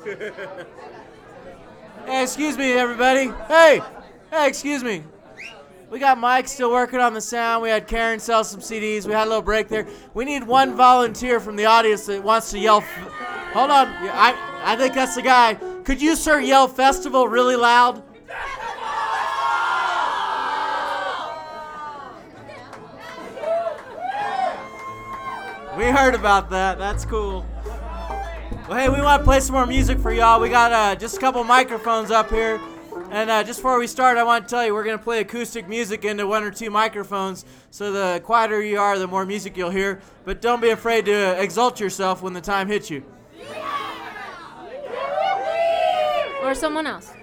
Hey, excuse me, everybody. Hey, excuse me. We got Mike still working on the sound. We had Karen sell some CDs. We had a little break there. We need one volunteer from the audience that wants to yell. Hold on. I think that's the guy. Could you, sir, yell festival really loud? We heard about that. That's cool. Well, hey, we want to play some more music for y'all. We got just a couple microphones up here. And just before we start, I want to tell you we're going to play acoustic music into one or two microphones. So the quieter you are, the more music you'll hear. But don't be afraid to exalt yourself when the time hits you. Or someone else.